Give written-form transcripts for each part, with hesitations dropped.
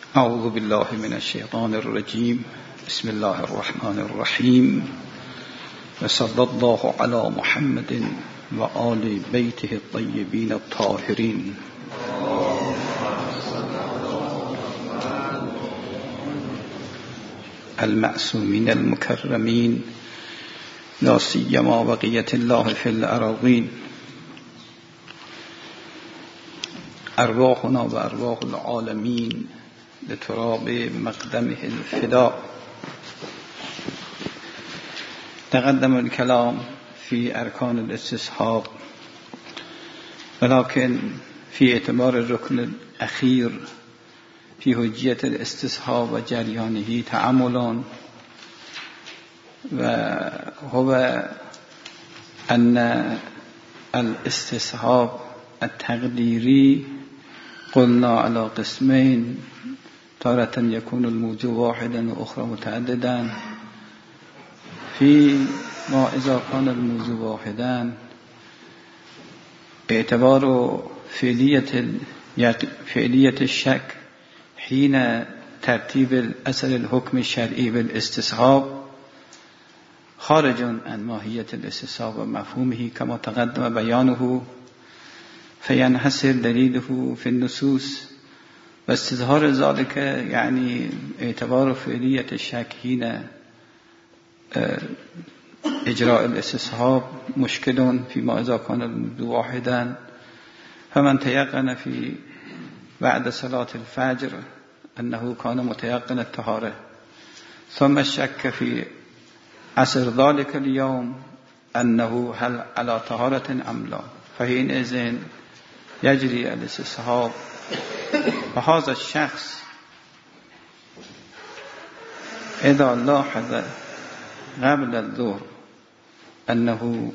اعوذ بالله من الشیطان الرجیم. بسم الله الرحمن الرحیم و صلی الله علی محمد و آل بیته الطیبین الطاهرین. المعصومین المکرمین لا سیما بقیة الله فی الأراضین. ارواحنا و ارواح العالمین لتراب مقدمه الفداء. تقدم الكلام في أركان الاستصحاب، ولكن في اعتبار الركن الأخير في حجية الاستصحاب وجريانه تأمل، وهو أن الاستصحاب التقديري قلنا على قسمين: تارة يكون الموجب واحدا وأخرى متعددا. فيما إذا كان الموجب واحدا باعتبار فعلية الشك حين ترتيب الأثر الحكم الشرعي بالاستصحاب خارج عن ماهية الاستصحاب ومفهومه كما تقدم بيانه، فينحصر دليله في النصوص. واستظهار ذلك يعني اعتبار فعلية الشك حين إجراء الاستصحاب مشكل فيما إذا كان الموضوع واحدا. فمن تيقن في بعد صلاة الفجر أنه كان متيقن الطهارة، ثم شك في عصر ذلك اليوم أنه هل على طهارة أم لا، فحينئذ يجري الاستصحاب. وهذا الشخص إذا لاحظ قبل الظهر أنه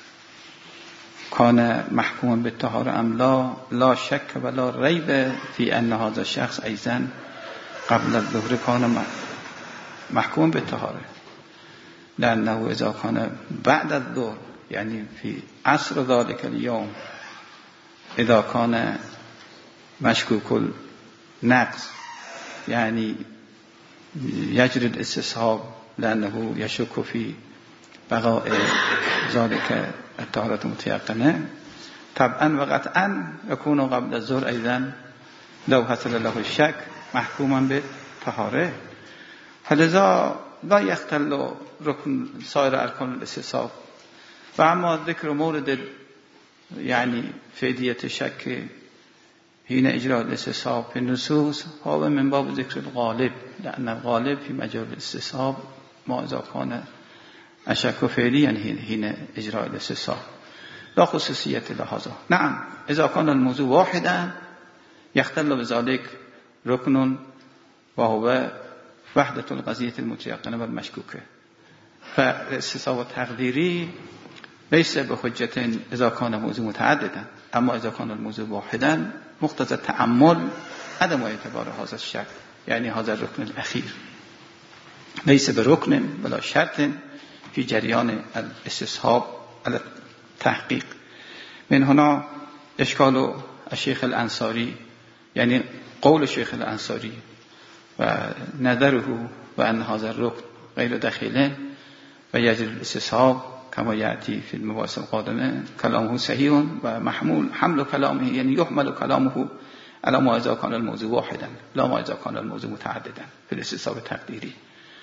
كان محكوما بالطهارة أم لا، لا شك ولا ريب في أن هذا الشخص أيضا قبل الظهر كان محكوما بالطهارة، لأنه إذا كان بعد الظهر يعني في عصر ذلك اليوم إذا كان مشكوك النقص يعني يجري الاستصحاب، لأنه يشك في بقاء ذلك الطهارة المتيقنة. طبعا وقطعا يكون قبل الظهر أيضا لو حصل له الشك محكوما بالطهارة. فلذا لا يختل ركن سائر أركان الاستصحاب. وأما ذكر مورد يعني فعلية الشك حين إجراء الاستصحاب في النصوص هو من باب ذكر الغالب، لأن الغالب في مجال الاستصحاب ما إذا كان الشك فعليا حين إجراء الاستصحاب لا خصوصية لهذا. نعم إذا كان الموضوع واحدا يختل بذلك ركن وهو وحدة القضية المتيقنة والمشكوكة. فالاستصحاب التقديري ليس بحجة إذا كان الموضوع متعددا، أما إذا كان الموضوع واحدا مقتضى التأمل عدم اعتبار هذا الشك، يعني هذا الركن الأخير ليس بركن ولا شرط في جريان الاستصحاب على التحقيق. من هنا إشكال الشيخ الأنصاري، يعني قول الشيخ الأنصاري ونظره وأن هذا الركن غير دخيل ويجري الاستصحاب كما يأتي في المباحث القادمة. كلامه صحيح ومحمول حمل كلامه، يعني يحمل كلامه على ما إذا كان الموضوع واحدا لا ما إذا كان الموضوع متعددا في الاستصحاب التقديري.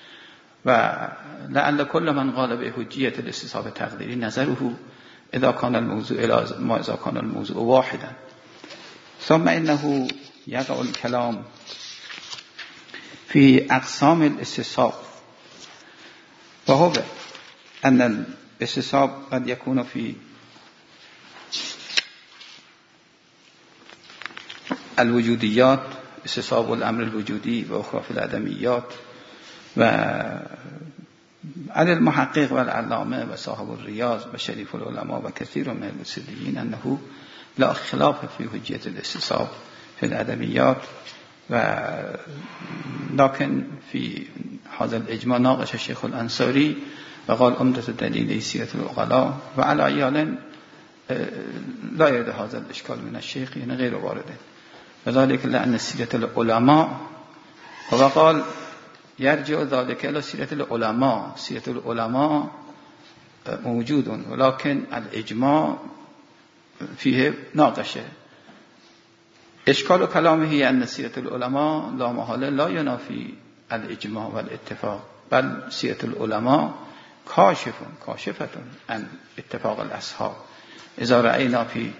ولعل كل من قال بحجية الاستصحاب التقديري نظره إذا كان الموضوع إلى ما إذا كان الموضوع واحدا. ثم إنه يقع الكلام في أقسام الاستصحاب، وهو أن الاستصحاب قد يكون في الوجوديات، استصحاب الأمر الوجودي، وأخرى في العدميات. وعلى المحقق والعلامة وصاحب الرياض وشريف العلماء وكثير من المسلمين أنه لا خلاف في حجية الاستصحاب في العدميات. لكن في هذا الإجماع ناقش الشيخ الأنصاري وقال عمدة الدليل سيرة العقلاء، وعلى أيال لا يرد هذا الإشكال من الشيخ، يعني غير وارد. وذلك لأن سيرة العلماء و قال یرجع ذلك الى سیرت العلماء. سیرت العلماء موجود ولكن الاجماع فيه ناقشه. اشکال کلامه ان سیرت العلماء لا محاله لا ینافی الاجماع والاتفاق، بل سیرت العلماء کاشفة عن اتفاق الاصحاب. اذا رأينا في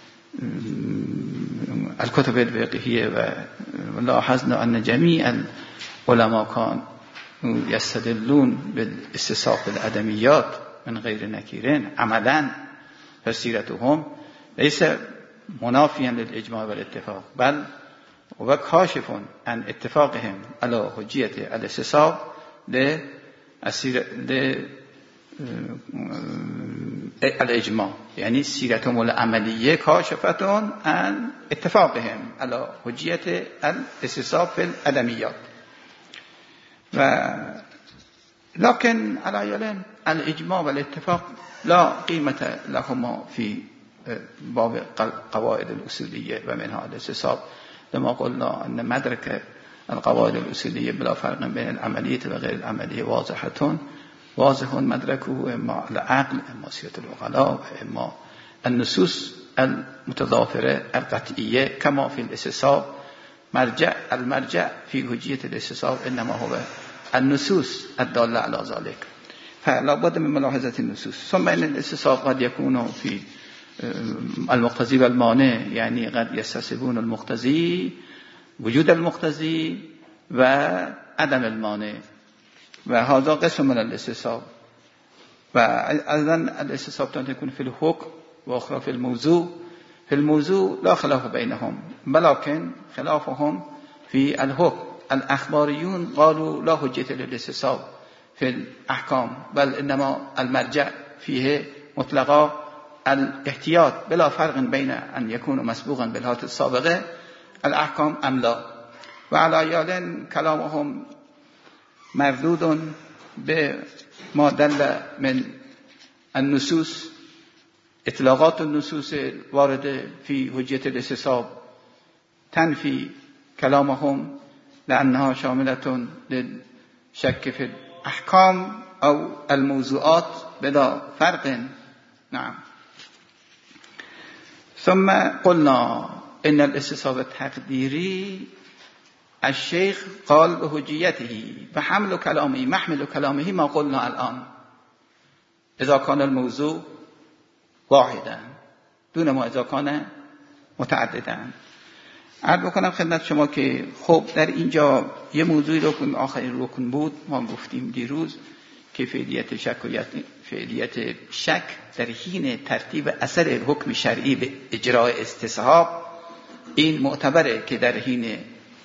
الكتب الفقهية ولاحظنا ان جميع العلماء كانوا يستدلون بالاستصحاب العدميات من غير نكيرين عملا، فسيرتهم ليس منافيا للإجماع والاتفاق، بل هو كاشف عن اتفاقهم على حجية الاستصحاب للإجماع. يعني سيرتهم العملية كاشفة عن اتفاقهم على حجية الاستصحاب في العدميات. لكن على يلين الإجماع والاتفاق لا قيمة لهما في باب قواعد الأصولية ومنها الاستصحاب، لما قلنا أن مدرك القواعد الأصولية بلا فرق بين العملية وغير العملية واضح مدركه إما العقل إما سيرة العقلاء إما النصوص المتضافرة القطعية. كما في الاستصحاب المرجع في حجية الاستصحاب إنما هو النصوص الدالة على ذلك، فلا بد من ملاحظة النصوص. ثم إن الاستصحاب قد يكون في المقتضي والمانع، يعني قد يستصحبون المقتضي وجود المقتضي وعدم المانع، وهذا قسم من الاستصحاب. وأيضا الاستصحاب تكون في الحكم وأخرى في الموضوع. في الموضوع لا خلاف بينهم، ولكن خلافهم في الحكم. الأخباريون قالوا لا حجة للاستصحاب في الأحكام، بل إنما المرجع فيه مطلقا الاحتياط بلا فرق بين أن يكون مسبوقا بالهات السابقة الأحكام أم لا. وعلى يالين كلامهم مردود بما دل من النصوص. اطلاقات النصوص الواردة في حجية الاستصحاب تنفي كلامهم لأنها شاملة للشك في الأحكام أو الموضوعات بلا فرق. نعم. ثم قلنا إن الاستصحاب التقديري الشيخ قال بحجيته فحمل كلامه محمل كلامه ما قلنا الآن إذا كان الموضوع واحدا دون ما إذا كان متعددا. عرض بکنم خدمت شما که خب در اینجا یه موضوعی رکن آخرین رکن بود، ما گفتیم دیروز که فعلیت شک در حین ترتیب اثر حکم شرعی به اجرای استصحاب این معتبره که در حین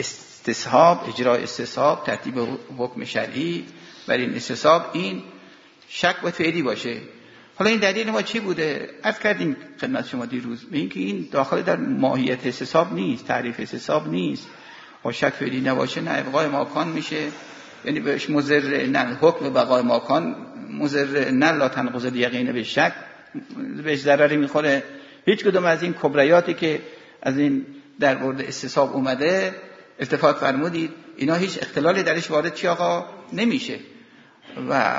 اجرای استصحاب ترتیب حکم شرعی بر این استصحاب این شک و فعلی باشه. حالا این دلیل ما چی بوده؟ عرض کردیم خدمت شما دیروز به اینکه این داخل در ماهیت استصحاب نیست، تعریف استصحاب نیست. و شک فعلی نباشه نه ابقای ماکان میشه، یعنی بهش مضر نه حکم بقای ماکان مضر نه لا تنقض الیقین به شک بهش ضرری میخوره. هیچ کدوم از این کبریاتی که از این در مورد استصحاب اومده التفات فرمودید اینا هیچ اختلالی درش وارد چی آقا نمیشه. و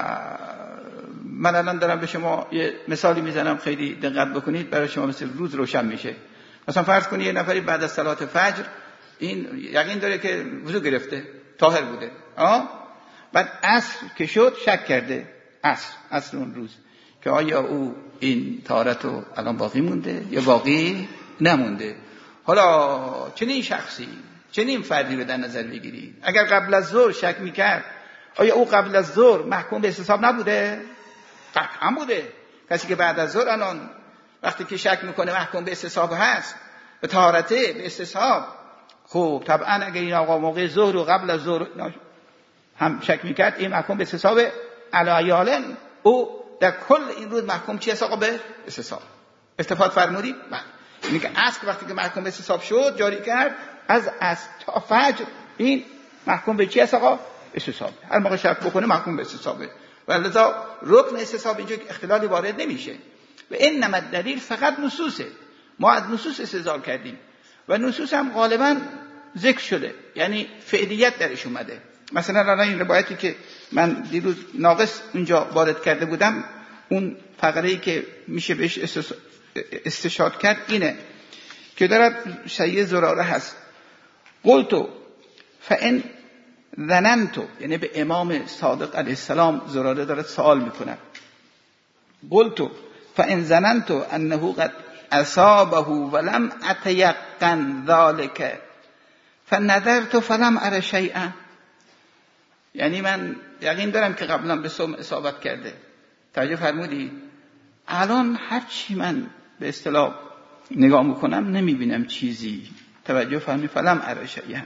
من الان دارم به شما یه مثالی میزنم خیلی دقت بکنید برای شما مثل روز روشن میشه. مثلا فرض کنید یه نفری بعد از صلات فجر این یقین داره که وضو گرفته طاهر بوده، بعد عصر که شد شک کرده عصر اون روز که آیا او این طهارتو الان باقی مونده یا باقی نمونده. حالا چنین شخصی چنین فردی رو در نظر بگیرید اگر قبل از ظهر شک میکرد آیا او قبل از ظهر محکوم به استصحاب نبوده؟ قطعا بوده. کسی که بعد از ظهر الان وقتی که شک میکنه محکوم به استصحاب هست به طهارته به استصحاب. خب طبعا اگر این آقا موقع ظهر و قبل از ظهر هم شک میکرد این محکوم به استصحاب علایالن او در کل این روز محکوم چی است آقا به استصحاب. استفاده فرمودید؟ بله. یعنی که عصر وقتی که محکوم به استصحاب شد جاری کرد از عصر تا فجر این محکوم به چی است آقا؟ استصحاب. هر موقع شک بکنه محکوم به استصحابه. و لذا رکن استصحاب اینجا اختلالی وارد نمیشه. و این نمد دلیل فقط نصوصه. ما از نصوص استدلال کردیم و نصوص هم غالبا ذکر شده، یعنی فعلیت درش اومده. مثلا الان این روایتی که من دیروز ناقص اونجا وارد کرده بودم، اون فقره‌ای که میشه بهش استشهاد کرد اینه که دارد سید زراره هست. قلتو فان ظننتو، یعنی به امام صادق علیه السلام زراره دارد سوال میکنه. قلتو فان ظننتو انه قد اصابه ولم اتيقن ذلك فنظرت فلم اره شیئا، یعنی من یقین دارم که قبلا به سم اصابت کرده. توجه فرمودی؟ الان هر چی من به اصطلاح نگاه میکنم نمیبینم چیزی. توجه فرمودی؟ فلم اره شیئا،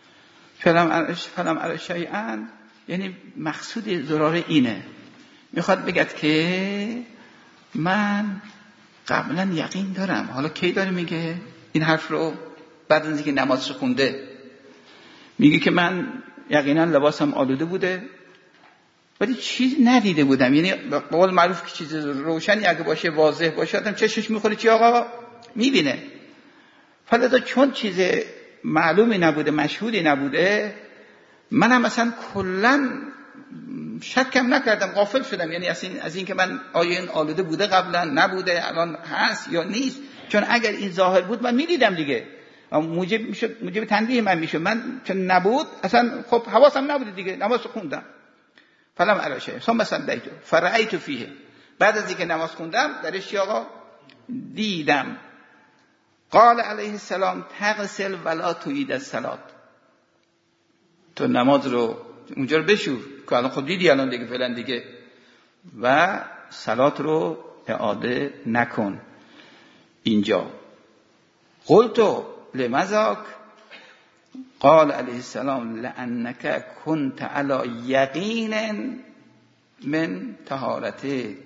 فلم اره شیئا یعنی مقصود زراره اینه، میخواد بگد که من قبلا یقین دارم. حالا کی داره میگه این حرف رو؟ بعد از اینکه نماز خونده میگه که من یقینا لباسم آلوده بوده ولی چیز ندیده بودم. یعنی به قول معروف که چیز روشنی اگه باشه، واضح باشه، آدم چشمش میخوره چی آقا میبینه. فلذا چون چیز معلومی نبوده، مشهودی نبوده، منم مثلا کلا شکم نکردم، غافل شدم. یعنی از این که من آیا این آلوده بوده قبلا، نبوده، الان هست یا نیست. چون اگر این ظاهر بود من میدیدم دیگه، موجب تنبیه من میشد. من چون نبود اصلا خب حواسم نبوده دیگه، نماز خوندم. فلم اره شیئا ثم صلیت فرأیت فیه، بعد از اینکه نماز خوندم درش آقا دیدم. قال علیه السلام تغسل ولا تعید الصلاة، تو نماز رو اونجا رو بشور که الان خود دیدی الان دیگه فعلا دیگه، و صلات رو اعاده نکن. اینجا قلتو لمذاک قال علیه السلام لانک کنت علی یقین من طهارتک،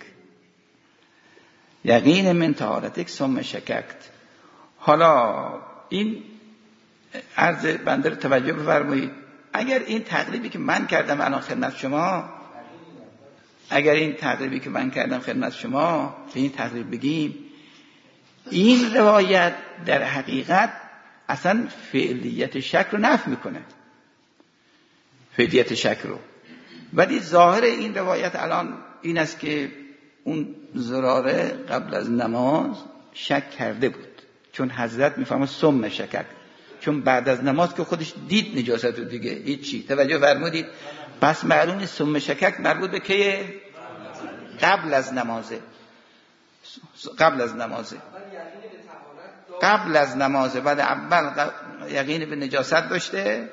یقین من طهارتک ثم شککت. حالا این عرض بنده رو توجه بفرمایید. اگر این تقریبی که من کردم الان خدمت شما، اگر این تقریبی که من کردم خدمت شما به این تقریب بگیم، این روایت در حقیقت اصلا فعلیت شک رو نفی میکنه، فعلیت شک رو. ولی ظاهر این روایت الان این است که اون زراره قبل از نماز شک کرده بود، چون حضرت میفهمه ثم شکک، چون بعد از نماز که خودش دید نجاست رو دیگه هیچی. توجه فرمودید؟ پس معلومه ثم شکک مربوط به که قبل از نمازه، قبل از نمازه، قبل از نمازه. بعد اول یقین به نجاست داشته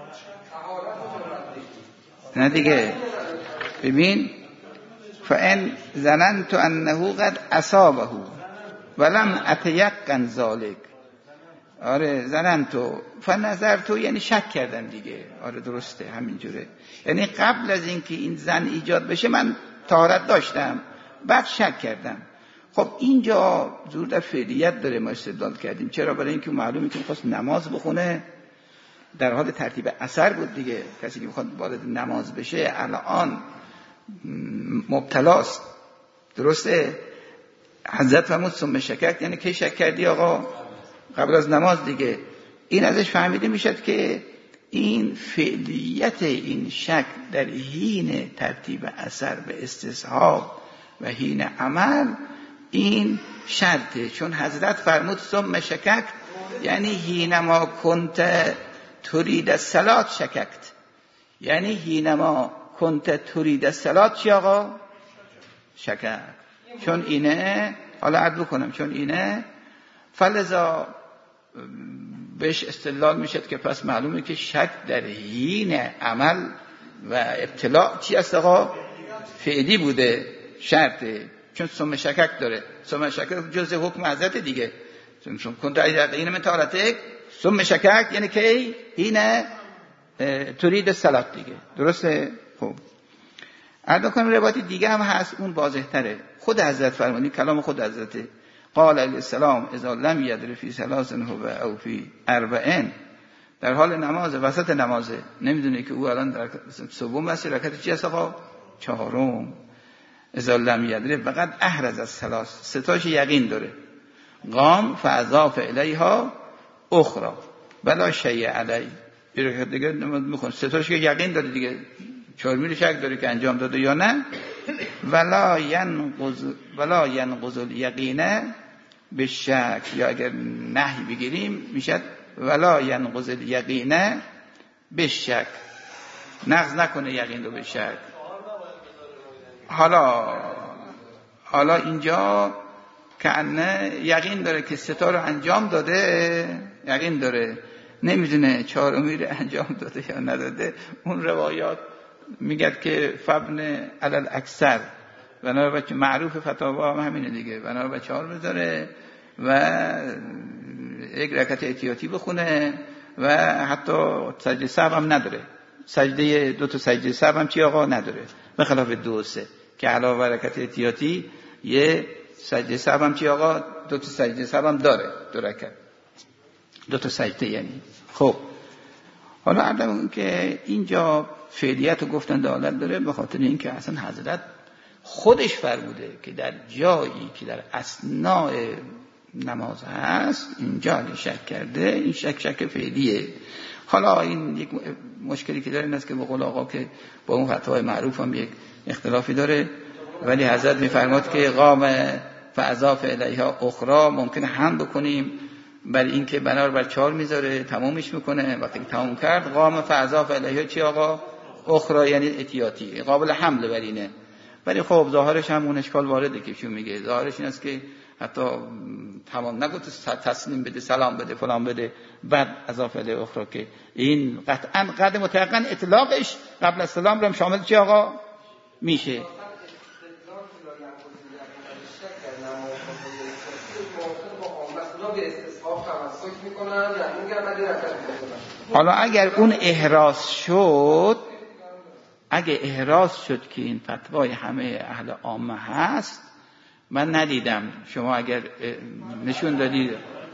نه دیگه. ببین فان ظننت انه قد اصابه ولم اتیقن ذلک، آره ظننتو فنظرتو یعنی شک کردم دیگه. آره درسته همینجوره، یعنی قبل از اینکه این زن ایجاد بشه من طهارت داشتم، بعد شک کردم. خب اینجا زور در فعلیت داره، ما استدلال کردیم. چرا؟ برای اینکه معلومه که می‌خواست نماز بخونه، در حال ترتیب اثر بود دیگه. کسی که می‌خواد وارد نماز بشه الان مبتلاست، درسته؟ حضرت فرمود ثم شکک، یعنی کی شک کردی آقا؟ قبل از نماز دیگه. این ازش فهمیده میشد که این فعلیت این شک در حین ترتیب اثر به استصحاب و حین عمل این شرطه. چون حضرت فرمود ثم شکک، یعنی حینما کنت ترید الصلاة شککت، یعنی حینما کنت ترید الصلاة چی آقا؟ شکک. چون اینه، حالا عدل کنم، چون اینه فلذا بهش استدلال میشد که پس معلومه که شک در حین عمل و ابتلاع چی است آقا؟ فعلی بوده، شرطه. چون ثم شکک داره، ثم شکک جزء حکم حضرت دیگه. چون کنت این من طهارتک ثم شکک یعنی که حین ترید الصلاة دیگه، درسته؟ خب عرض کنم روایت دیگه هم هست، اون واضح تره. خود حضرت فرمودن، کلام خود حضرت، قال علیه السلام اذا لم یدر فی ثلاث هو او فی اربع، در حال نماز، وسط نمازه، نمیدونه که او الان در سوم است، رکعت چی است آقا؟ چهارم. اذا لم یدر فقط احرز الثلاث، ستاش یقین داره. قام فاضاف الیها اخرى، ولا شیء علی. یه دیگه میخوان ستارش که یقین داره دیگه، 4 میل شک داره که انجام داده یا نه. ولا ینقض الیقین بالشک، یا اگر نهی بگیریم میشد ولا ینقض الیقین بالشک، نقض نکنه یقین رو به شک. حالا اینجا که انه یقین داره که ستا رو انجام داده، یقین داره، نمیدونه 4 رو انجام داده یا نداده. اون روایات میگد که فبن علل اکثر، بنابراین بچه معروف فتاوا هم همینه دیگه، بنابراین 4 بذاره و یک رکعت احتیاطی بخونه و حتی سجده سهو هم نداره، سجده 2 تا سجده سهو هم چی آقا نداره، به خلاف 2 و 3 که علاوه بر رکعت احتیاطی یه سجده سهو هم چی آقا 2 تا سجده سهو هم داره، 2 رکعت 2 تا سجده یعنی. خب حالا عدم که اینجا فعلیت رو گفتن دلالت داره به خاطر اینکه اصلا حضرت خودش فرموده که در جایی که در اثناء نماز هست اینجا شک کرده، این شک فعلیه. حالا این یک مشکلی که داره این است که به قول آقا که با اون فتوای معروف هم یک اختلافی داره، ولی حضرت میفرماد که قام فاضاف الیها اخرى، ممکنه هم بکنیم برای اینکه بر 4 میذاره تمامش میکنه، وقتی که تمام کرد قام فاضاف الیها چی آقا اخرى، یعنی احتیاطی قابل حمل بر اینه. ولی خب ظاهرش هم اون اشکال وارده که چون میگه ظاهرش این است که حتی تمام نگفت تسلیم بده، سلام بده، فلان بده، بعد اضافه الیه اخرى، که این قطعا قدم متيقن اطلاقش قبل از سلام رو شامل چی آقا میشه. حالا اگر اون احراز شد، اگه احراز شد که این فتوای همه اهل عامه هست، من ندیدم، شما اگر نشون دادید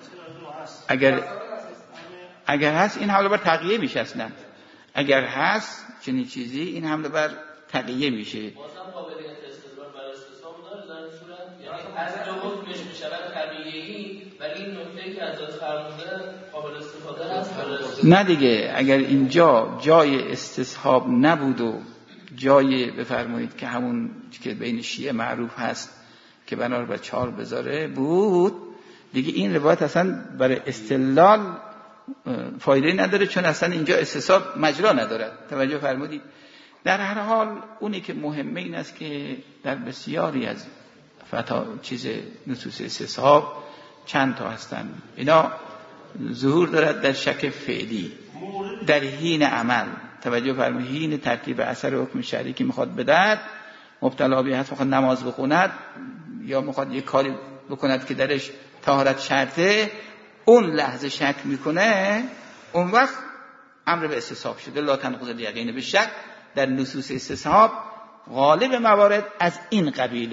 اگر هست این حمله بر تقیه میشه، اصلا اگر هست چنین چیزی این حمله بر تقیه میشه. بازم قابلیت استدلال بر استثناء داره در این صورت، یعنی از دو حکمش میشود طبیعی، ولی این نکته که حضرت فرموده قابل استفاده هست. نه دیگه، اگر اینجا جای استصحاب نبود و جای بفرمایید که همون که بین شیعه معروف هست که بنار بر 4 بذاره بود دیگه، این روایت اصلا برای استدلال فایده نداره، چون اصلا اینجا استصحاب مجرا نداره. توجه فرمودید؟ در هر حال اونی که مهمه این است که در بسیاری از نصوص استصحاب چند تا هستن، اینا ظهور دارد در شک فعلی، در حین عمل. توجه فرمایید، حین ترتیب اثر حکم شرعی که میخواد بدهد، مبتلا به هست، میخواد نماز بخوند یا میخواد یک کاری بکند که درش طهارت شرطه، اون لحظه شک میکنه، اون وقت امر به استصحاب شده. لا تنقض الیقین بالشک در نصوص استصحاب غالب موارد از این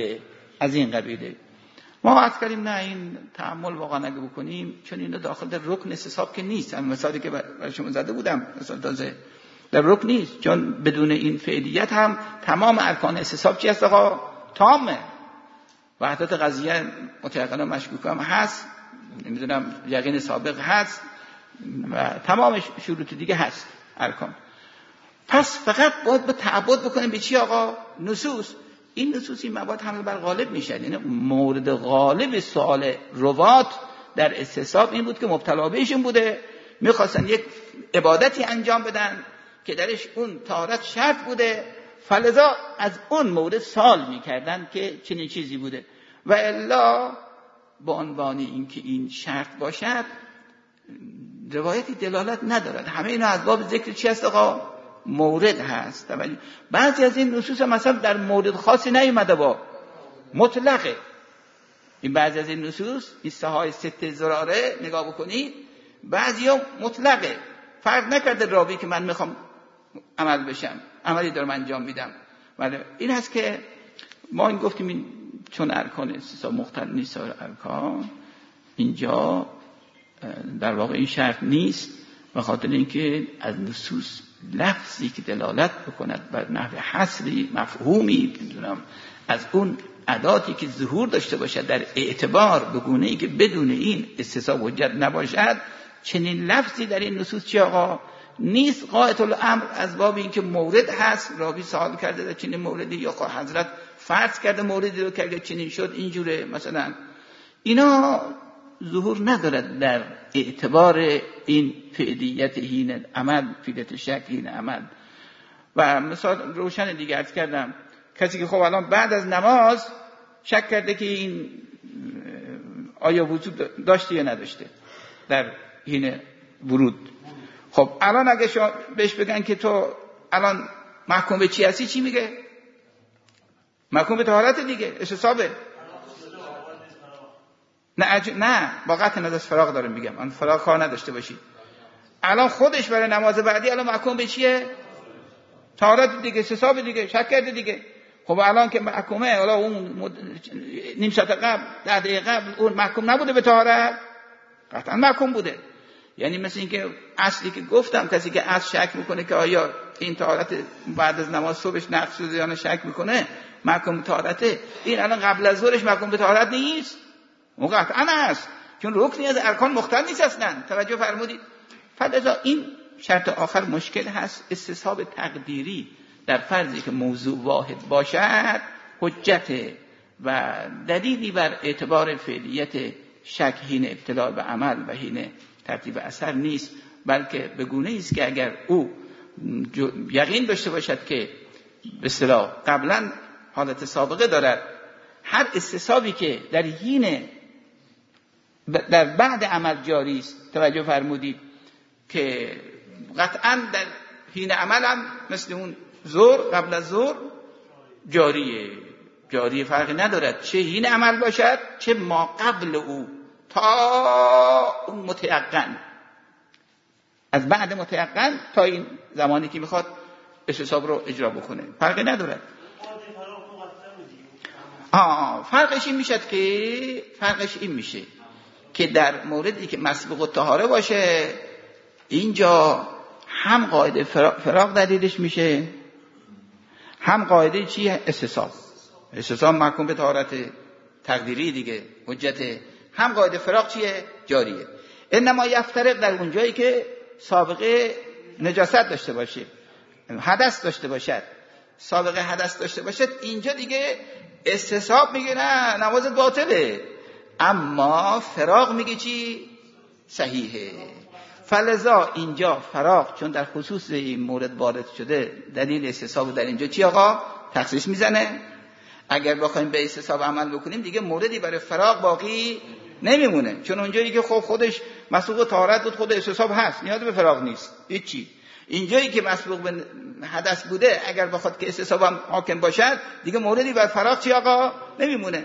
قبیله. ما عرض کردیم نه، این تأمل واقعا اگه بکنیم، چون اینا داخل در رکن استصحاب که نیست. هم مثالی که برای شما زده بودم مثال تازه در رکن نیست، چون بدون این فعلیت هم تمام ارکان استصحاب چی هست آقا؟ تامه. وحدت قضیه متيقن و مشکوک هم هست، نمیدونم یقین سابق هست و تمام شروط دیگه هست ارکان. پس فقط باید به تعبد بکنیم به چی آقا؟ نصوص. این نصوص این مواد همه بر غالب میشن. یعنی مورد غالب سوال روات در استصحاب این بود که مبتلا بهشون بوده، میخواستن یک عبادتی انجام بدن که درش اون طهارت شرط بوده، فلذا از اون مورد سوال میکردن که چنین چیزی بوده. و الا با عنوان اینکه این شرط باشد روایتی دلالت ندارد. همه اینا از باب ذکر چی هست آقا؟ مورد هست. بعضی از این نصوص مثلا در مورد خاصی نیومده، با مطلقه. این بعضی از این نصوص این سهای 6 زراره نگاه بکنید، بعضی ها مطلقه، فرق نکرده راوی که من میخوام عمل بشم، عملی دارم انجام میدم. ولی این هست که ما این گفتیم این چون ارکان استصحاب مختلف نیست ارکان، اینجا در واقع این شرط نیست، به خاطر اینکه از نصوص لفظی که دلالت بکند بر نحو حصری مفهومی، میدونم از اون اداتی که ظهور داشته باشد در اعتبار، به گونه‌ای که بدون این استصحاب حجت نباشد، چنین لفظی در این نصوص چی آقا نیست. غایت الامر از باب این که مورد هست، راوی سوال کرده در چنین موردی یا حضرت فرض کرده موردی رو که چنین شد اینجوره مثلا، اینا ظهور ندارد در اعتبار این فعلیت هین عمل، فعلیت شک هین عمل. و مثال روشن دیگه عرض کردم، کسی که خب الان بعد از نماز شک کرده که این آیا وجود داشته یا نداشته در هین ورود، خب الان اگه شما بهش بگن که تو الان محکوم به چی هستی، چی میگه؟ محکوم به طهارت دیگه، احتسابه. نه با قطع نظر فراغ دارم میگم، آن فراغ کار نداشته باشی. الان خودش برای نماز بعدی الان محکوم به چیه؟ طهارت دیگه، احتساب دیگه، شک کرده دیگه. خب الان که محکومه، حالا اون نیم ساعت قبل 10 دقیقه قبل اون محکوم نبوده به طهارت؟ قطعا محکوم بوده. یعنی مثل این که اصلی که گفتم، کسی که از شک میکنه که آیا این طهارت بعد از نماز صبحش نقض شده یا نه، شک میکنه محکوم به طهارته، این الان قبل از ظهرش محکوم به طهارت نیست؟ اون قطعا هست، چون رکنی از ارکان مختل نیست اصلا. توجه فرمودید؟ فلذا این شرط آخر مشکل هست. استصحاب تقدیری در فرضی که موضوع واحد باشد حجت و دلیلی بر اعتبار فعلیت شک هین ابتلاع به عمل و هین ترتیب اثر نیست، بلکه به گونه است که اگر او یقین داشته باشد که به اصطلاح قبلا حالت سابقه دارد، هر استصحابی که در هین در بعد عمل جاری است، توجه فرمودید که قطعا در هین عمل هم مثل اون ظهر قبل از ظهر جاری فرقی ندارد، چه هین عمل باشد چه ما قبل او، تا اون متیقن، از بعد متیقن تا این زمانی که میخواد استصحاب رو اجرا بکنه فرقی ندارد. فرقش این میشه که در موردی که مسبوق الطهاره باشه، اینجا هم قاعده فراغ دلیلش میشه، هم قاعده چی؟ استصحاب محکوم به طهارت تقدیری دیگه، حجت. هم قاعده فراغ چیه؟ جاریه. انما یفترق در اون جایی که سابقه نجاست داشته باشه، حدث داشته باشد، سابقه حدث داشته باشد، اینجا دیگه استصحاب میگه نه نمازت باطله، اما فراغ میگه چی؟ صحیحه. فلذا اینجا فراغ چون در خصوص این مورد وارد شده، دلیل استصحاب در اینجا چی آقا؟ تخصیص میزنه. اگر بخوایم به استصحاب عمل بکنیم دیگه موردی برای فراغ باقی نمیمونه، چون اونجایی که خودش مسبوق طهارت بود خود استصحاب هست، نیاز به فراغ نیست هیچی. اینجایی که مسبوق به حدث بوده، اگر بخواد که استصحاب هم حاکم باشد دیگه موردی بر فراغ چی آقا؟ نمیمونه.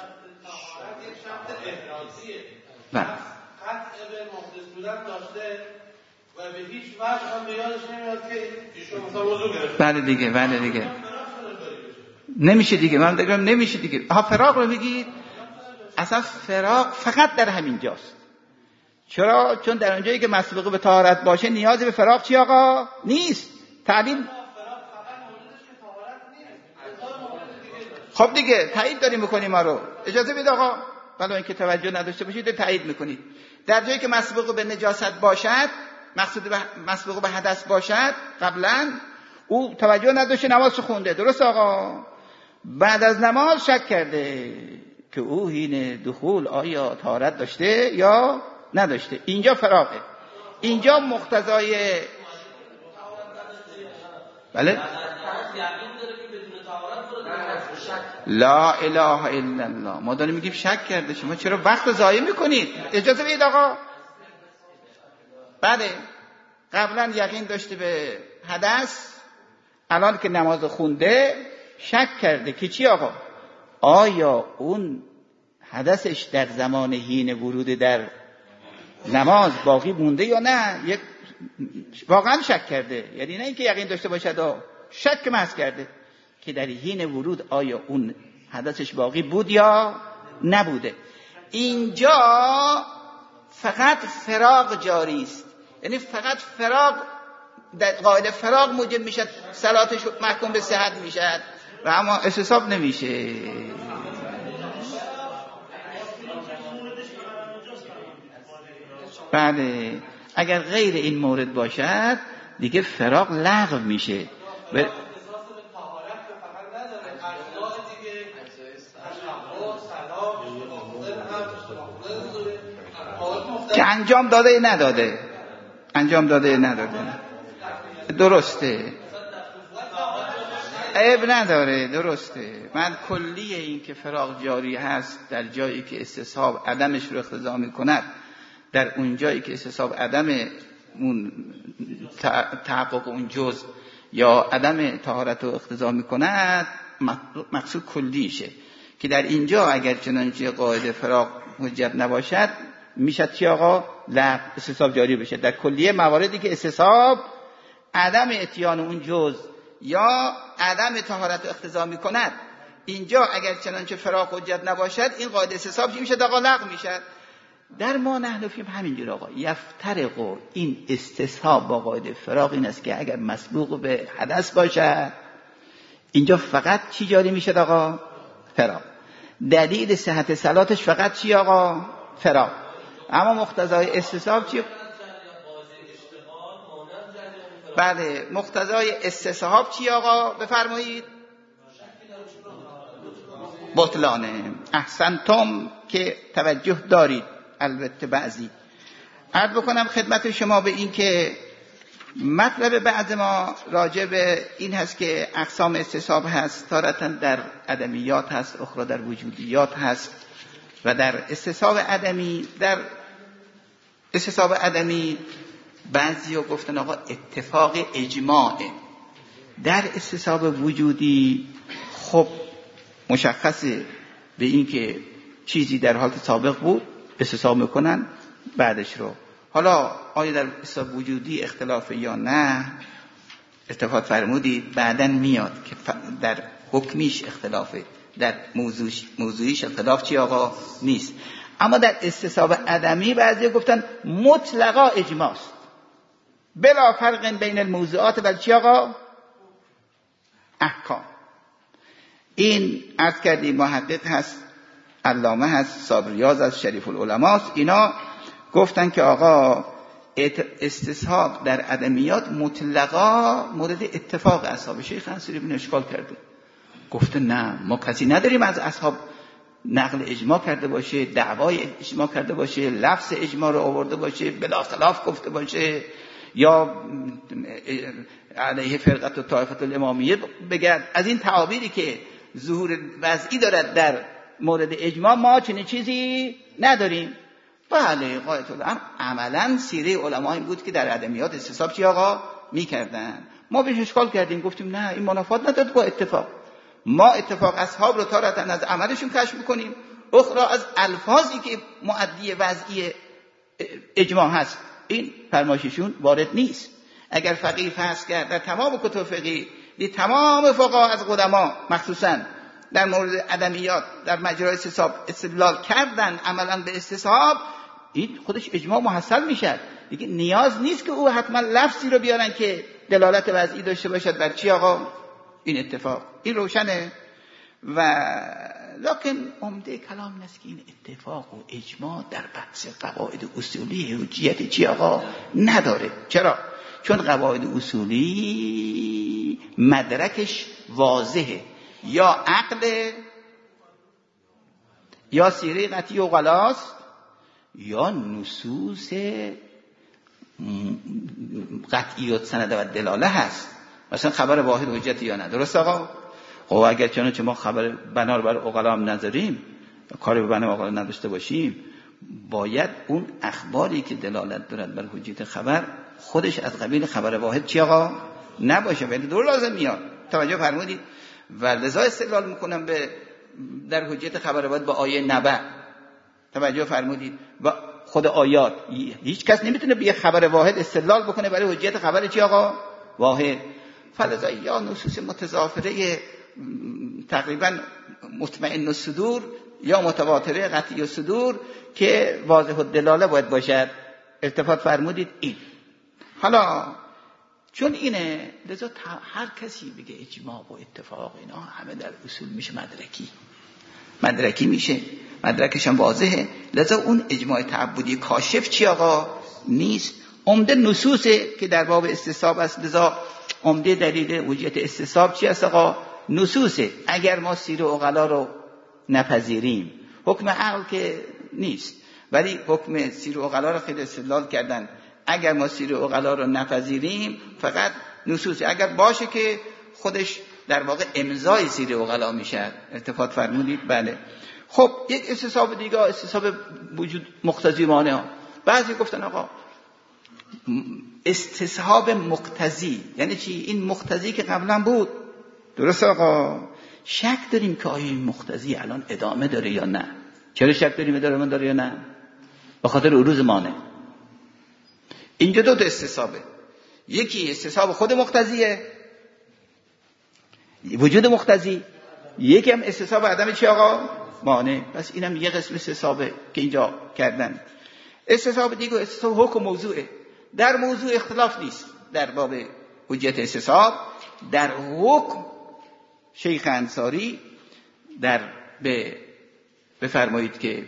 قطع به محدث بودن داشته و به هیچ وجه هم به یادش نمیاد که ایشون مثلا وضو گرفت. بله دیگه نمیشه دیگه، من بگم نمیشه دیگه. فراغ رو بگید، اصلا فراغ فقط در همین جاست. چرا؟ چون در اونجایی که مسبوق به طهارت باشه نیازی به فراغ چی آقا؟ نیست. تعلیم خب دیگه تایید داریم میکنیم ما رو. اجازه بید آقا، ولی اینکه توجه نداشته باشید تایید میکنید. در جایی که مسبوق به نجاست باشد، مسبوق به حدث باشد، قبلا او توجه نداشته نمازش خونده، درست آقا؟ بعد از نماز شک کرده که او حین دخول آیا طهارت داشته یا نداشته، اینجا فراغه. اینجا مقتضای بله لا اله الا الله، ما داریم میگیم شک کرده، شما چرا وقت ضایع میکنید؟ اجازه بدید آقا. بله قبلا یقین داشته به حدث، الان که نماز خونده شک کرده که چی آقا؟ آیا اون حدثش در زمان حین ورود در نماز باقی مونده یا نه؟ واقعا شک کرده، یعنی نه اینکه یقین داشته باشد، شک محض کرده که در حین ورود آیا اون حدثش باقی بود یا نبوده. اینجا فقط فراغ جاری است، یعنی فقط فراغ در قاعده فراغ موجب میشه صلاتش محکوم به صحت میشه و اما استصحاب نمیشه. بله اگر غیر این مورد باشد دیگه فراق لغو میشه. که انجام داده نداده، انجام داده نداده، درسته، عیب نداره، درسته. من کلیه این که فراق جاری هست در جایی که استصحاب عدمش رو اقتضا میکند، در اون جایی که استصحاب عدم اون تحقق اون جزء یا عدم طهارت رو اقتضا میکند، مقصود کلیشه که در اینجا اگر چنانچه قاعده فراق حجت نباشد میشه چی آقا؟ استصحاب جاری بشه. در کلیه مواردی که استصحاب عدم اتیان اون جزء یا عدم طهارت اقتضا میکند، اینجا اگر چنانچه فراق حجت نباشد این قاعده استصحاب چی میشه؟ آقا لغو میشه. در ما نحن فیم همینجور آقا یفترق، این استصحاب با قاعده فراق این است که اگر مسبوق به حدث باشد اینجا فقط چی جاری میشه آقا؟ فراق. دلیل صحت صلاتش فقط چی آقا؟ فراق. اما مقتضای استصحاب چی؟ بله مقتضای استصحاب چی آقا؟ بفرمایید. بطلانه. احسنتم که توجه دارید. البته بعضی عرض بکنم خدمت شما به این که مطلب بعض ما راجع به این هست که اقسام استصحاب هست، تارة در عدمیات هست، اخرى در وجودیات هست. و در استصحاب عدمی بعضی ها گفتن آقا اتفاق اجماعه. در استصحاب وجودی خب مشخصه به این که چیزی در حالت سابق بود استصحاب میکنن بعدش رو. حالا آیا در استصحاب وجودی اختلاف یا نه؟ اتفاق فرمودید بعدن میاد که در حکمیش اختلافه، در موضوعیش اختلاف چی آقا؟ نیست. اما در استصحاب عدمی بعضی گفتن مطلقا اجماعست، بلا فرق بین الموضوعات و چی آقا؟ احکام. این عرض کردیم محقق هست، علامه هست، صابریاز از شریف العلماست، اینا گفتن که آقا استصحاب در عدمیات مطلقا مورد اتفاق اصحاب. شیخ انصاری بن اشکال کرده، گفته نه ما کسی نداریم از اصحاب نقل اجماع کرده باشه، دعوای اجماع کرده باشه، لفظ اجماع رو آورده باشه، بلا خلاف گفته باشه، یا علیه فرقت و طایفت الامامیه بگرد. از این تعابیری که ظهور وضعی دارد در مورد اجماع ما چنین چیزی نداریم. بله قایت الامر عملا سیره علما این بود که در عدمیات استصحاب چی آقا میکردن. ما بهش اشکال کردیم، گفتیم نه این منافات ندارد با اتفاق. ما اتفاق اصحاب رو تارة از عملشون کشف میکنیم، اخرى از الفاظی که مؤدی وضعی اجماع هست این فرمایششون وارد نیست. اگر فقیه فرض کرد در تمام کتب فقهی تمام فقها از قدما مخصوصا در مورد عدمیات در مجرای استصحاب استدلال کردن عملا به استصحاب، این خودش اجماع محصل میشه دیگه. نیاز نیست که او حتما لفظی رو بیارن که دلالت وضعی داشته باشد بر چی آقا؟ این اتفاق. این روشنه. و لکن عمده کلام این است که این اتفاق و اجماع در بحث قواعد اصولی حجیت چی آقا نداره. چرا؟ چون قواعد اصولی مدرکش واضحه، یا عقل یا سیره قطعی و غلاست یا نصوص قطعیت سنده و دلاله هست. مثلا خبر واحد حجت یا نه، درست آقا؟ خب اگر چنانچه ما خبر بنا رو بر عقلا هم نذاریم، کاری به بنا عقلا نداشته باشیم، باید اون اخباری که دلالت دارد بر حجیت خبر خودش از قبیل خبر واحد چی آقا؟ نباشه، ولی دور لازم میاد. توجه فرمودید؟ و لذا استدلال میکنم به در حجیت خبر واحد با آیه نبأ. توجه فرمودید؟ و خود آیات هیچ کس نمیتونه به خبر واحد استدلال بکنه برای حجیت خبر چی آقا؟ واحد. فلذا یا نصوص متضافره تقریبا مطمئن الصدور یا متواتره قطعی الصدور که واضح الدلاله باید باشد. التفات فرمودید این. حالا چون اینه لذا هر کسی بگه اجماع و اتفاق اینا همه در اصول میشه مدرکی میشه، مدرکش هم واضحه. لذا اون اجماع تعبدی کاشف چی آقا؟ نیست. عمده نصوصه که در باب استصحاب است. لذا عمده دلیل وجود استصحاب چی است آقا؟ نصوصه. اگر ما سیر و عقلا رو نپذیریم، حکم عقل که نیست، ولی حکم سیر و عقلا رو خیلی استدلال کردن. اگر ما سیر و عقلا رو نپذیریم فقط نصوصه، اگر باشه که خودش در واقع امضای سیر و عقلا میشه. التفات فرمودید؟ بله. خب یک استصحاب دیگه، استصحاب وجود مقتضی مانع. بعضی گفتن آقا استصحاب مقتضی یعنی چی؟ این مقتضی که قبلا بود، درست آقا، شک داریم که آیا این مقتضی الان ادامه داره یا نه. چرا شک داریم ادامه داره یا نه؟ به خاطر عروض مانع. اینجا دو تا استصحابه، یکی استصحاب خود مقتضیه، وجود مقتضی، یکی هم استصحاب عدم چی آقا؟ مانع. پس اینم یه قسم استصحابه که اینجا کردن. استصحاب دیگه استصحاب حکم موضوعه. در موضوع اختلاف نیست در باب حجت استصحاب. در حکم شیخ انصاری در بفرمایید که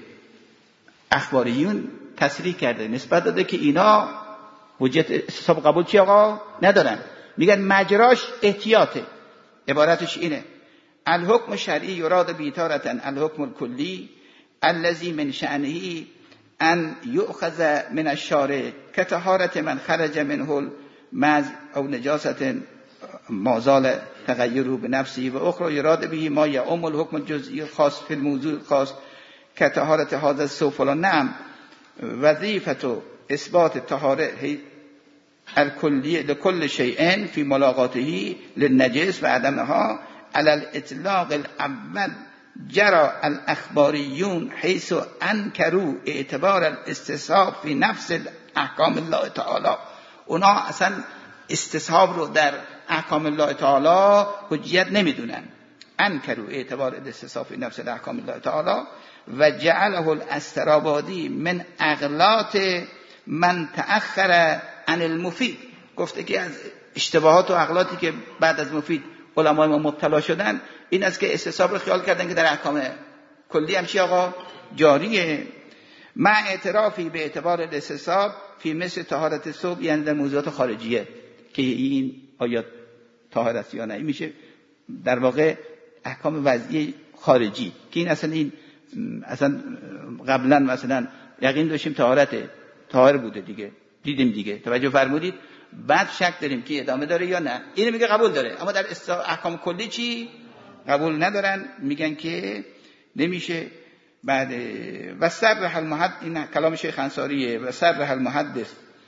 اخباریون تصریح کرده، نسبت داده که اینا حجت استصحاب قبول چی آقا؟ ندارن. میگن مجراش احتیاطه. عبارتش اینه: الحکم شرعی یراد بیتارتا الحکم الکلی الذی من شأنه ان یؤخذ من الشارع کطهارت من خرج منه المز او نجاست ما زال تغیره بنفسه و اخرى یراد به ما یعم الحکم الجزئی خاص فی الموضوع خاص کطهارت هذا السفل. نعم وظیفه اثبات طهاره الکلیه لكل شیء فی ملاقاته للنجس و عدمها على الاطلاق الاول جرى الاخباریون حیث انکروا اعتبار الاستصحاب فی نفس احکام الله تعالی. اونا اصلا استصحاب رو در احکام الله تعالی حجیت نمیدونن. انکروا اعتبار الاستصحاب فی نفس احکام الله تعالی و جعله الاسترابادی من اغلاط من تأخر عن المفید. گفته که از اشتباهات و اغلاطی که بعد از مفید علمای ما مبتلا شدن این است که استصحاب رو خیال کردن که در احکام کلی هم چی آقا؟ جاریه. مع اعترافی به اعتبار الاستصحاب فی مثل طهارت صبح، یعنی در موضوعات خارجیه که این آیا طهارت یا نه، این میشه در واقع احکام وضعی خارجی که این اصلا قبلا مثلا یقین داشتیم طاهر بوده دیگه، دیدیم دیگه، توجه فرمودید؟ بعد شک داریم که ادامه داره یا نه. اینو میگه قبول داره، اما در احکام کلی چی؟ قبول ندارن، میگن که نمیشه. بعد و صرح المحدث، این کلام شیخ انصاریه، و صرح المحدث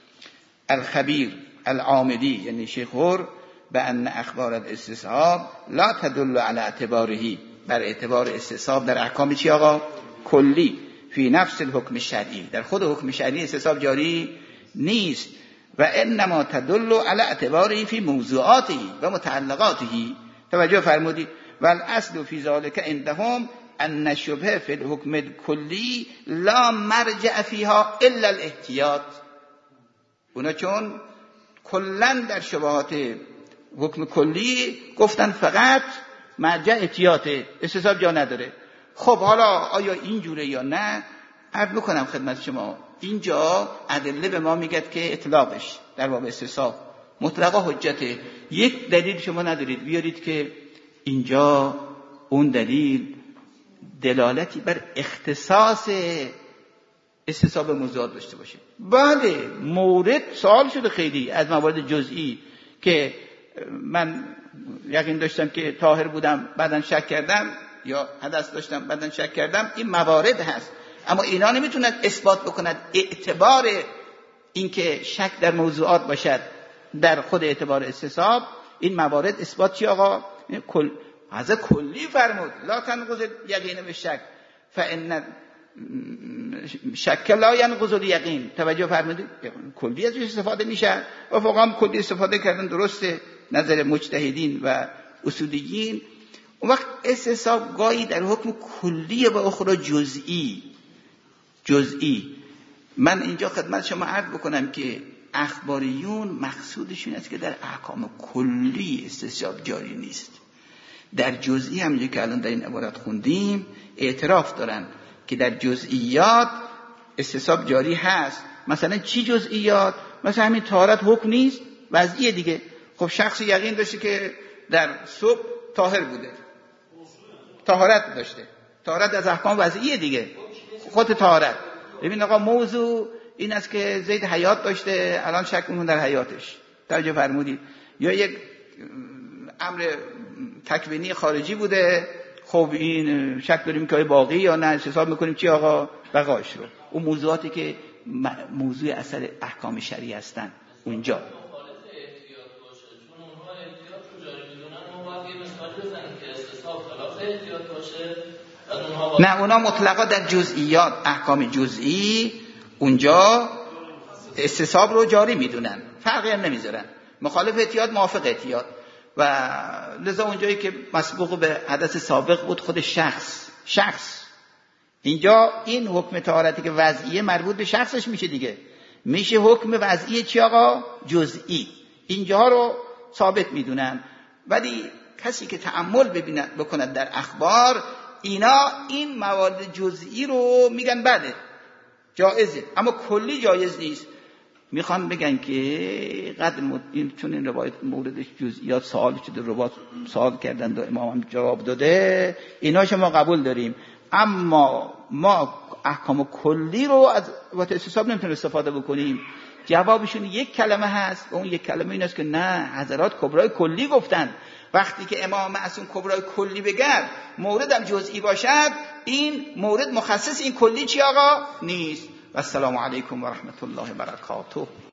الخبیر العامدی یعنی شیخ هور به ان اخبار الاستصحاب لا تدل على اعتباره، بر اعتبار استصحاب در احکام چی آقا؟ کلی فی نفس الحکم شرعی، در خود حکم شرعی استصحاب جاری نیست. و انما تدل على اعتباره فی موضوعاته و متعلقاته. توجه فرمودید؟ و الاصل فی ذلک عندهم ان الشبهه فی الحکم الکلی لا مرجع فیها الا الاحتیاط. اونا چون کلا در شبهات حکم کلی گفتن فقط مرجع احتیاطه، استصحاب جا نداره. خب حالا آیا این جوره یا نه؟ عرض میکنم خدمت شما، اینجا ادله به ما میگد که اطلاقش در باب استصحاب مطلقا حجته. یک دلیل شما ندارید بیارید که اینجا اون دلیل دلالتی بر اختصاص استصحاب موضوعات داشته باشه. بله مورد سوال شده خیلی از موارد جزئی که من یقین داشتم که طاهر بودم بعدن شک کردم، یا حدث داشتم بعدن شک کردم، این موارد هست. اما اینا نمیتونن اثبات بکنند اعتبار اینکه شک در موضوعات باشد در خود اعتبار استصحاب. این موارد اثبات چی آقا؟ از کلی فرمود لا تنقض یقین به شک فان شک لا ینقض الیقین. توجه فرمودید؟ کلی ازش استفاده میشه و فقها کلی استفاده کردن، درسته، نظر مجتهدین و اصولیین. اون وقت استصحاب گاهی در حکم کلی و اخرى جزئی. من اینجا خدمت شما عرض بکنم که اخباریون مقصودشون است که در احکام کلی استصحاب جاری نیست. در جزئی همونجوری که الان در این عبارت خوندیم اعتراف دارن که در جزئیات استصحاب جاری هست، مثلا چی جزئیات؟ مثلا همین طهارت حکم نیست، وضعیه دیگه. خب شخص یقین داشته که در صبح طاهر بوده، طهارت داشته، طهارت از احکام وضعیه دیگه، خود طهارت. ببین آقا موضوع این است که زید حیات داشته، الان شک می‌کنه در حیاتش، توجه فرمودید، یا یک امر تکوینی خارجی بوده، خب این شک داریم که باقی یا نه، حساب میکنیم چی آقا بقاش رو. اون موضوعاتی که موضوع اثر احکام شرعی هستن اونجا. نه اونا مطلقا در جزئیات، احکام جزئی اونجا استصحاب رو جاری میدونن، فرقی هم نمیذارن، مخالف احتیاط موافق احتیاط. و لذا اونجایی که مسبوق به حدث سابق بود خود شخص اینجا این حکم طهارتی که وضعیه مربوط به شخصش میشه دیگه، میشه حکم وضعی چی آقا؟ جزئی. اینجا رو ثابت میدونن. ولی کسی که تأمل بکند در اخبار، اینا این موارد جزئی رو میگن بله جایزه، اما کلی جایز نیست. میخوان بگن که چون این روایت موردش جزئیات سوال شده، روایت سوال کردن و امام هم جواب داده، اینا شما قبول داریم، اما ما احکام کلی رو از وقت استصحاب نمیتونیم استفاده بکنیم. جوابشون یک کلمه هست، اون یک کلمه این است که نه، حضرات کبرای کلی گفتن. وقتی که امام معصوم کبرای کلی بگن موردم جزئی باشد، این مورد مخصص این کلی چی آقا؟ نیست. و السلام علیکم و رحمت الله و برکاته.